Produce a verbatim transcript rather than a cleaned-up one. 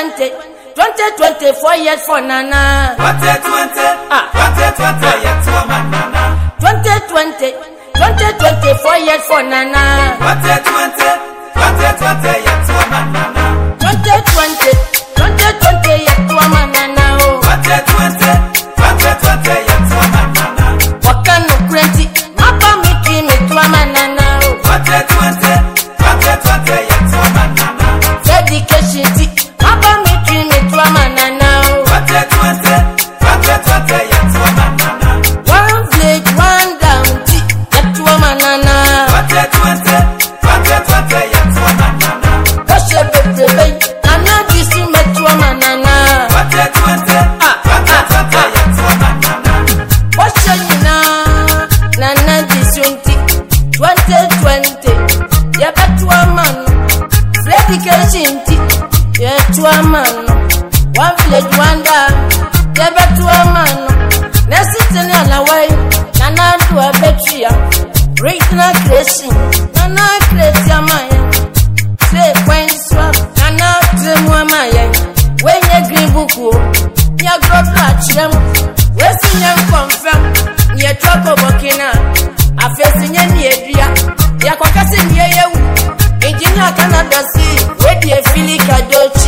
twenty, twenty twenty-four years for Nana. twenty twenty, ah, twenty twenty years for Nana. twenty twenty, twenty twenty-four years for Nana. twenty twenty, twenty twenty years for Nana. twenty twenty, twenty twenty years for Nana. twenty twenty, twenty twenty years for Nana. Wakano crazy, Mapa Miki Mitwa Nana. twenty twenty, twenty twenty years for Nana. Dedication, Mapa Miki Mitwa Nana. twenty twenty, twenty twenty years for Nana. One village, one county, Yatwa Nana. twenty twenty, twenty twenty years for Nana. Kashe Bebe, Nana Disu Metwa Nana. twenty twenty, twenty twenty years for Nana. What's your name? Nana Disunti, twenty twenty. Yabatwa man, dedication, Yatwa man. One village, one down, Yabatwa man. Nesitani alawai, Nana to a betria. Regional creation, Nana create maya. Say when swap, Nana dream maya. When you green buku, ya grow platcham. Westing them confirm, ya trouble bokina. A facing any area, ya quacassin ye. Engineer Canada see, where the Philica Dutch.